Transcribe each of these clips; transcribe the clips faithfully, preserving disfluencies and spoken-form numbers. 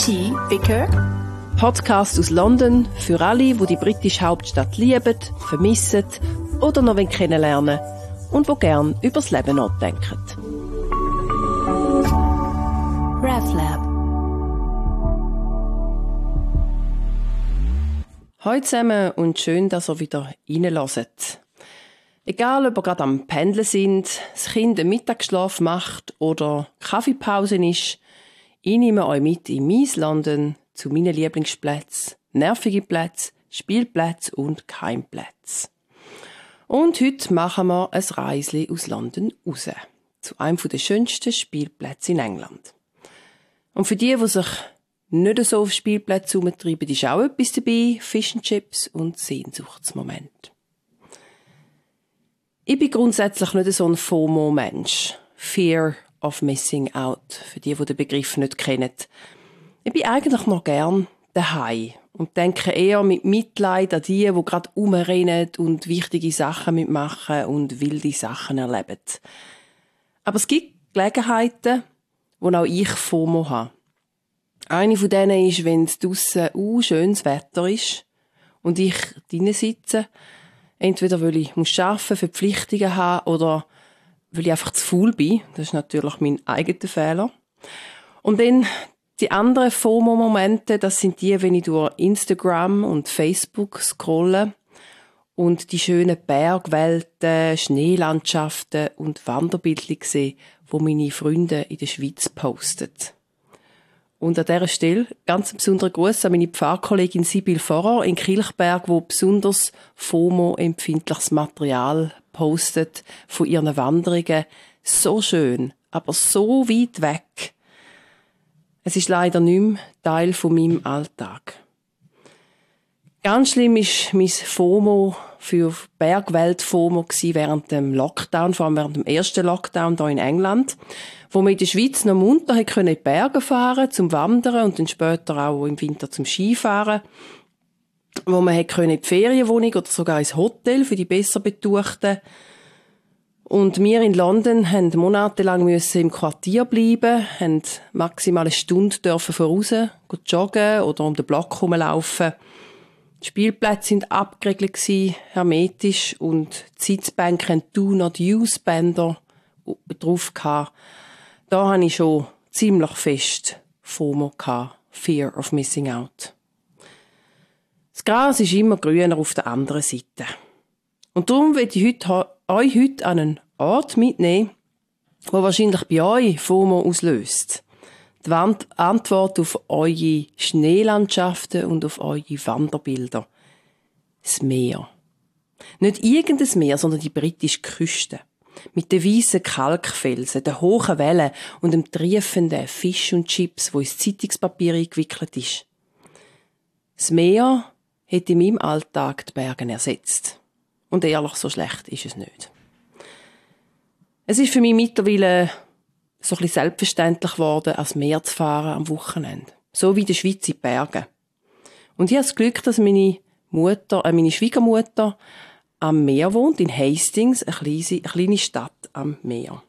Tea Vicar. Podcast aus London für alle, die die britische Hauptstadt lieben, vermissen oder noch kennenlernen und die gerne über das Leben nachdenken. RevLab. Hallo zusammen und schön, dass ihr wieder reinhört. Egal, ob ihr gerade am Pendeln sind, das Kind einen Mittagsschlaf macht oder Kaffeepause ist, ich nehme euch mit in mein London zu meinen Lieblingsplätzen, nervige Plätze, Spielplätze und Keimplätze. Und heute machen wir ein Reisli aus London raus, zu einem der schönsten Spielplätze in England. Und für die, die sich nicht so auf Spielplätze herumtreiben, ist auch etwas dabei, Fish and Chips und Sehnsuchtsmoment. Ich bin grundsätzlich nicht so ein FOMO-Mensch. Fear of Missing Out, für die, die den Begriff nicht kennen. Ich bin eigentlich noch gern daheim und denke eher mit Mitleid an die, die gerade rumrennen und wichtige Sachen mitmachen und wilde Sachen erleben. Aber es gibt Gelegenheiten, wo auch ich FOMO habe. Eine von denen ist, wenn es draussen uh, schönes Wetter ist und ich drinnen sitze. Entweder weil ich muss arbeiten, Verpflichtungen habe oder weil ich einfach zu faul bin. Das ist natürlich mein eigener Fehler. Und dann die anderen FOMO-Momente, das sind die, wenn ich durch Instagram und Facebook scrolle und die schönen Bergwelten, Schneelandschaften und Wanderbildchen sehe, die meine Freunde in der Schweiz posten. Und an dieser Stelle ganz besonderen Gruß an meine Pfarrkollegin Sibyl Vorer in Kilchberg, die besonders FOMO-empfindliches Material postet von ihren Wanderungen. So schön, aber so weit weg. Es ist leider nicht mehr Teil von meinem Alltag. Ganz schlimm war mein FOMO für Bergwelt-FOMO während dem Lockdown, vor allem während dem ersten Lockdown hier in England, wo man in der Schweiz noch munter in die Berge fahren zum Wandern und dann später auch im Winter zum Skifahren, wo man in die Ferienwohnung oder sogar ins Hotel für die besser Betuchten. Und wir in London mussten monatelang im Quartier bleiben, haben maximal eine Stunde dürfen voraus joggen oder um den Block herumlaufen. Die Spielplätze waren abgeriegelt, hermetisch, und die Sitzbänke hatten Do-Not-Use-Bänder drauf gehabt. Da hatte ich schon ziemlich fest FOMO gehabt. Fear of Missing Out. Das Gras ist immer grüner auf der anderen Seite. Und darum will ich heute, euch heute an einen Ort mitnehmen, der wahrscheinlich bei euch FOMO auslöst. Die Antwort auf eure Schneelandschaften und auf eure Wanderbilder. Das Meer. Nicht irgendein Meer, sondern die britische Küste. Mit den weißen Kalkfelsen, den hohen Wellen und dem triefenden Fish und Chips, wo ins Zeitungspapier eingewickelt ist. Das Meer hat in meinem Alltag die Berge ersetzt. Und ehrlich, so schlecht ist es nicht. Es ist für mich mittlerweile so ein bisschen selbstverständlich geworden, ans Meer zu fahren am Wochenende. So wie in der Schweiz in die Berge. Und ich habe das Glück, dass meine Mutter, äh, meine Schwiegermutter am Meer wohnt, in Hastings, eine kleine, eine kleine Stadt am Meer.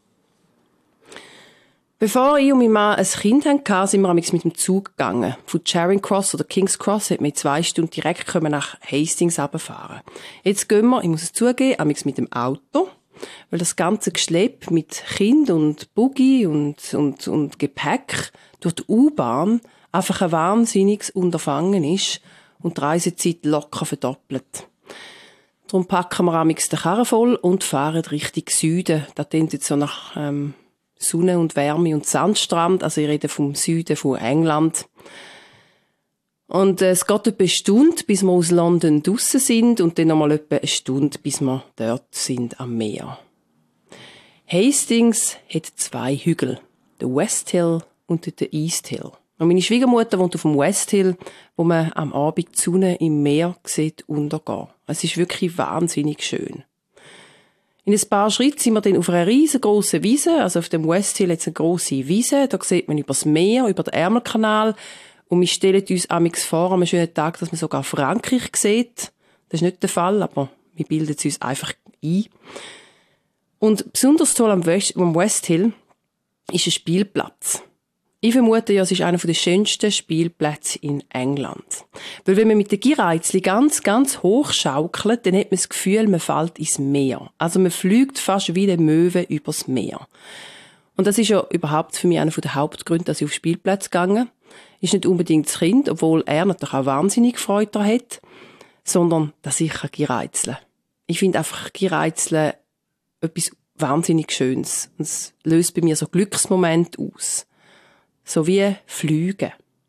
Bevor ich und mein Mann ein Kind hatten, sind wir mit dem Zug gegangen. Von Charing Cross oder King's Cross hat man in zwei Stunden direkt nach Hastings runterfahren. Jetzt gehen wir, ich muss es zugeben, mit dem Auto, weil das ganze Geschlepp mit Kind und Buggy und, und, und Gepäck durch die U-Bahn einfach ein wahnsinniges Unterfangen ist und die Reisezeit locker verdoppelt. Darum packen wir amix den Karren voll und fahren Richtung Süden. Da tendet so nach ähm, Sonne und Wärme und Sandstrand. Also ich rede vom Süden von England. Und äh, es geht etwa eine Stunde, bis wir aus London draussen sind und dann nochmal etwa eine Stunde, bis wir dort sind am Meer. Hastings hat zwei Hügel, den West Hill und den East Hill. Und meine Schwiegermutter wohnt auf dem West Hill, wo man am Abend die Sonne im Meer sieht untergehen. Es ist wirklich wahnsinnig schön. In ein paar Schritten sind wir dann auf einer riesengroßen Wiese, also auf dem West Hill jetzt eine grosse Wiese, da sieht man über das Meer, über den Ärmelkanal, und wir stellen uns amix vor, an einem schönen Tag, dass man sogar Frankreich sieht. Das ist nicht der Fall, aber wir bilden es uns einfach ein. Und besonders toll am West, am West Hill ist ein Spielplatz. Ich vermute ja, es ist einer der schönsten Spielplätze in England. Weil wenn man mit den Gierreizli ganz, ganz hoch schaukelt, dann hat man das Gefühl, man fällt ins Meer. Also man fliegt fast wie eine Möwe übers Meer. Und das ist ja überhaupt für mich einer der Hauptgründe, dass ich auf Spielplätze gegangen. Ist nicht unbedingt das Kind, obwohl er natürlich auch wahnsinnig Freude daran hat, sondern dass ich Gierreizeln kann. Ich finde einfach Gierreizeln etwas wahnsinnig Schönes. Und es löst bei mir so Glücksmomente aus. So wie Flüge.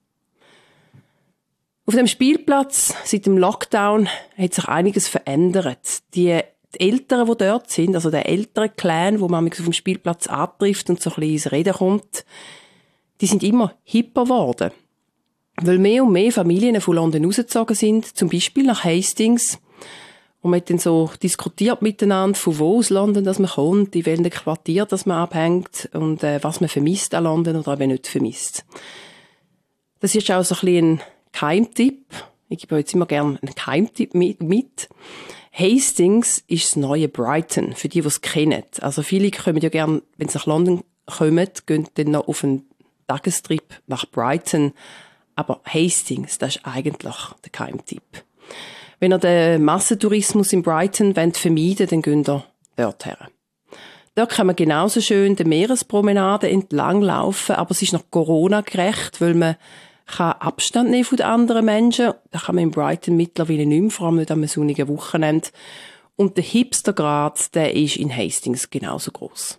Auf dem Spielplatz, seit dem Lockdown, hat sich einiges verändert. Die, die Eltern, die dort sind, also der ältere Clan, wo man auf dem Spielplatz antrifft und so ein bisschen ins Reden kommt, die sind immer hipper geworden. Weil mehr und mehr Familien von London rausgezogen sind, zum Beispiel nach Hastings. Und man hat dann so diskutiert miteinander, von wo aus London dass man kommt, in welchem Quartier dass man abhängt und äh, was man vermisst an London oder eben nicht vermisst. Das ist auch so ein bisschen ein Geheimtipp. Ich gebe jetzt immer gerne einen Geheimtipp mit. Hastings ist das neue Brighton, für die, die es kennen. Also viele kommen ja gerne, wenn sie nach London kommen, gehen dann noch auf einen Tagestrip nach Brighton. Aber Hastings, das ist eigentlich der Geheimtipp. Wenn ihr den Massentourismus in Brighton vermeiden wollt, dann geht ihr dort her. Dort kann man genauso schön die Meerespromenade entlang laufen, aber es ist noch Corona-gerecht, weil man kann Abstand nehmen von den anderen Menschen. Das kann man in Brighton mittlerweile nicht mehr, vor allem nicht am sonnigen Wochenende. Und der Hipstergrad, der ist in Hastings genauso gross.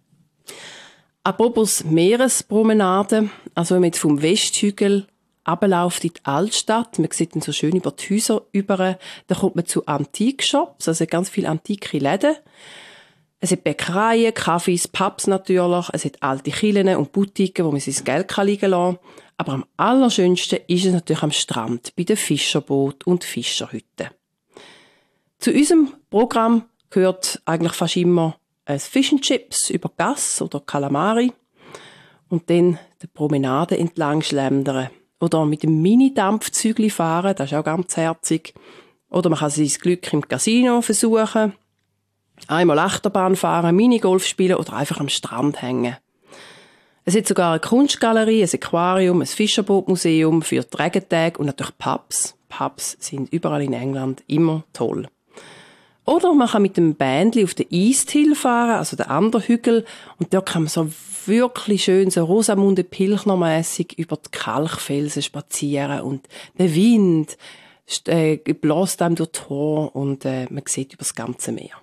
Apropos Meerespromenade, also wenn man jetzt vom Westhügel runterläuft in die Altstadt, man sieht dann so schön über die Häuser über, da kommt man zu Antikshops, also ganz viele antike Läden. Es hat Bäckereien, Cafés, Pubs natürlich, es hat alte Kirchen und Boutiquen, wo man sein Geld liegen lassen kann. Aber am allerschönsten ist es natürlich am Strand, bei den Fischerbooten und Fischerhütten. Zu unserem Programm gehört eigentlich fast immer ein Fish and Chips über Gas oder Calamari und dann die Promenade entlang schlendern. Oder mit dem Mini-Dampfzügli fahren, das ist auch ganz herzig. Oder man kann sein Glück im Casino versuchen. Einmal Achterbahn fahren, Minigolf spielen oder einfach am Strand hängen. Es hat sogar eine Kunstgalerie, ein Aquarium, ein Fischerbootmuseum für die Regentage und natürlich Pubs. Pubs sind überall in England immer toll. Oder man kann mit dem Bändli auf den East Hill fahren, also den anderen Hügel, und dort kann man so wirklich schön so Rosamunde Pilchner-mässig über die Kalkfelsen spazieren und der Wind äh, bläst einem durch die Haare und äh, man sieht über das ganze Meer.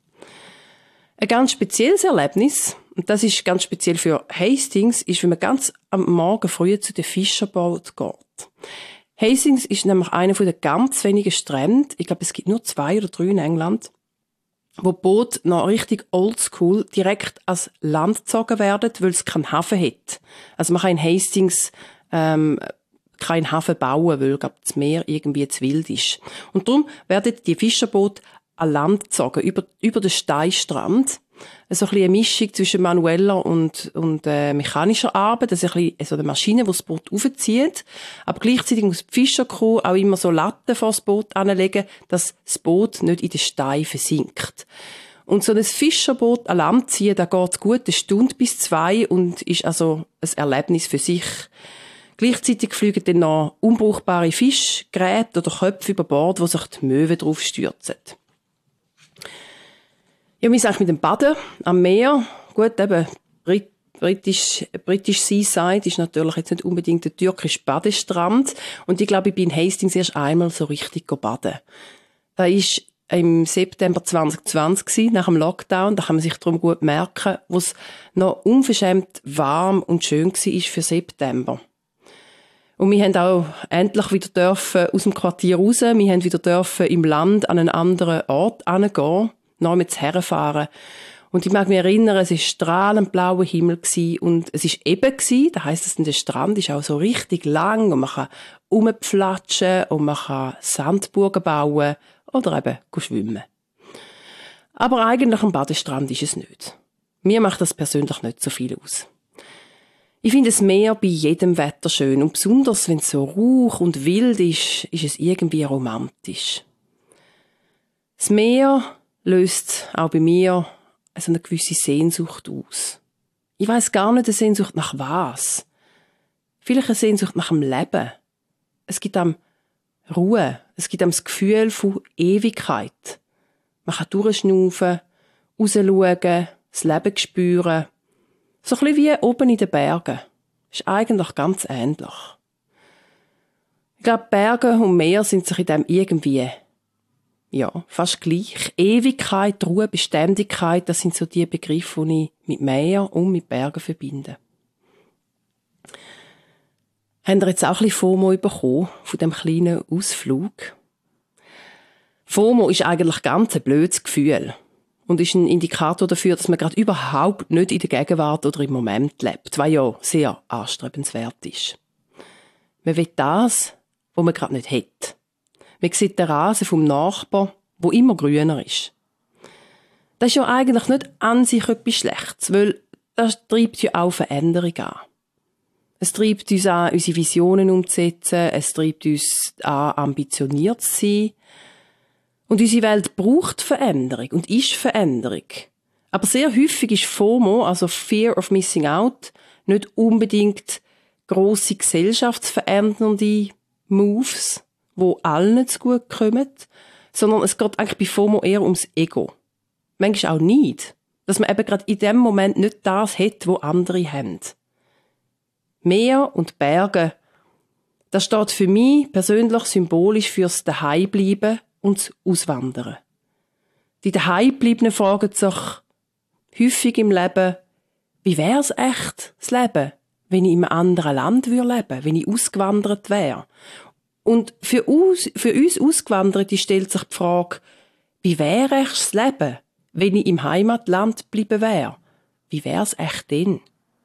Ein ganz spezielles Erlebnis, und das ist ganz speziell für Hastings, ist, wenn man ganz am Morgen früh zu den Fischerbooten geht. Hastings ist nämlich einer der ganz wenigen Strände, ich glaube, es gibt nur zwei oder drei in England, wo die Boote noch richtig oldschool direkt ans Land gezogen werden, weil es keinen Hafen hat. Also man kann in Hastings ähm, keinen Hafen bauen, weil glaub, das Meer irgendwie zu wild ist. Und darum werden die Fischerboote an Land gezogen, über, über den Steinstrand. So ein bisschen eine Mischung zwischen manueller und, und äh, mechanischer Arbeit. Das ist ein bisschen so eine Maschine, die das Boot aufzieht. Aber gleichzeitig muss die Fischercrew auch immer so Latten vor das Boot anlegen, dass das Boot nicht in den Stein versinkt. Und so ein Fischerboot an Land ziehen, da geht gut eine Stunde bis zwei und ist also ein Erlebnis für sich. Gleichzeitig fliegen dann noch unbrauchbare Fischgeräte oder Köpfe über Bord, wo sich die Möwen drauf stürzen. Ja, wir sind eigentlich mit dem Baden am Meer. Gut, eben, Brit British, British Seaside ist natürlich jetzt nicht unbedingt der türkische Badestrand. Und ich glaube, ich bin in Hastings erst einmal so richtig baden. Da ist im September zwanzig zwanzig, nach dem Lockdown, da kann man sich darum gut merken, wo es noch unverschämt warm und schön war für September. Und wir haben auch endlich wieder dürfen aus dem Quartier raus. Wir haben wieder dürfen im Land an einen anderen Ort hingehen, noch mit herfahren. Und ich mag mich erinnern, es war strahlend blauer Himmel und es war eben gewesen. Das heisst, dass der Strand ist auch so richtig lang und man kann rumpflatschen und man kann Sandburgen bauen oder eben schwimmen. Aber eigentlich ein Badestrand ist es nicht. Mir macht das persönlich nicht so viel aus. Ich finde das Meer bei jedem Wetter schön und besonders, wenn es so rauch und wild ist, ist es irgendwie romantisch. Das Meer löst auch bei mir also eine gewisse Sehnsucht aus. Ich weiss gar nicht, eine Sehnsucht nach was. Vielleicht eine Sehnsucht nach dem Leben. Es gibt einem Ruhe. Es gibt einem das Gefühl von Ewigkeit. Man kann durchschnaufen, rausschauen, das Leben spüren. So ein bisschen wie oben in den Bergen. Ist eigentlich ganz ähnlich. Ich glaube, Berge und Meer sind sich in dem irgendwie, ja, fast gleich. Ewigkeit, Ruhe, Beständigkeit, das sind so die Begriffe, die ich mit Meer und mit Bergen verbinde. Habt ihr jetzt auch ein bisschen FOMO bekommen von diesem kleinen Ausflug? FOMO ist eigentlich ganz ein blödes Gefühl und ist ein Indikator dafür, dass man gerade überhaupt nicht in der Gegenwart oder im Moment lebt, was ja sehr anstrebenswert ist. Man will das, was man gerade nicht hat. Man sieht den Rasen vom Nachbarn, wo immer grüner ist. Das ist ja eigentlich nicht an sich etwas Schlechtes, weil das treibt ja auch Veränderung an. Es treibt uns an, unsere Visionen umzusetzen, es treibt uns an, ambitioniert zu sein. Und unsere Welt braucht Veränderung und ist Veränderung. Aber sehr häufig ist FOMO, also Fear of Missing Out, nicht unbedingt grosse gesellschaftsverändernde Moves, wo allen zu gut kommen, sondern es geht eigentlich bei FOMO eher ums Ego. Manchmal auch nicht, dass man eben gerade in dem Moment nicht das hat, was andere haben. Meer und Berge, das steht für mich persönlich symbolisch fürs Daheimbleiben und das Auswandern. Die Daheimbleibenden fragen sich häufig im Leben, wie wäre es echt, das Leben, wenn ich in einem anderen Land leben würde, wenn ich ausgewandert wäre. Und für uns, für uns Ausgewanderte stellt sich die Frage, wie wäre echt das Leben, wenn ich im Heimatland bleiben wäre? Wie wäre es echt denn?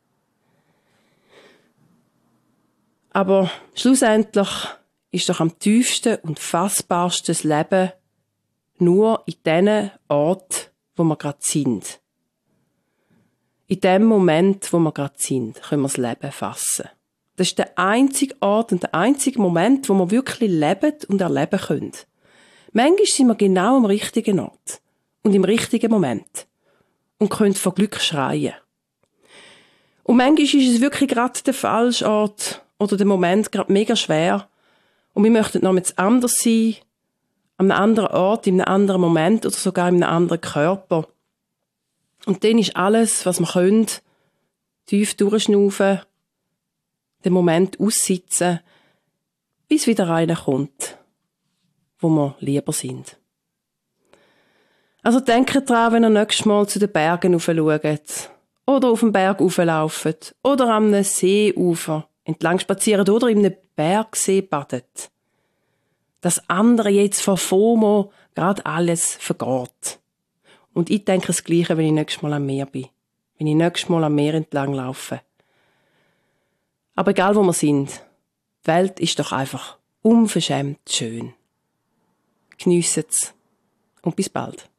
Aber schlussendlich ist doch am tiefsten und fassbarsten das Leben nur in den Ort, wo wir gerade sind. In dem Moment, wo wir gerade sind, können wir das Leben fassen. Das ist der einzige Ort und der einzige Moment, wo wir wirklich leben und erleben können. Manchmal sind wir genau am richtigen Ort und im richtigen Moment und können vor Glück schreien. Und manchmal ist es wirklich gerade der falsche Ort oder der Moment gerade mega schwer und wir möchten noch jetzt anders sein, an einem anderen Ort, in einem anderen Moment oder sogar in einem anderen Körper. Und dann ist alles, was wir können, tief durchschnaufen, den Moment aussitzen, bis wieder einer kommt, wo wir lieber sind. Also denkt dran, wenn ihr nächstes Mal zu den Bergen raufschaut oder auf den Berg rauflauft oder am Seeufer entlang spaziert oder in einem Bergsee badet, dass andere jetzt vor FOMO gerade alles vergeht. Und ich denke das Gleiche, wenn ich nächstes Mal am Meer bin. Wenn ich nächstes Mal am Meer entlang laufe. Aber egal wo wir sind, die Welt ist doch einfach unverschämt schön. Geniessen's und bis bald.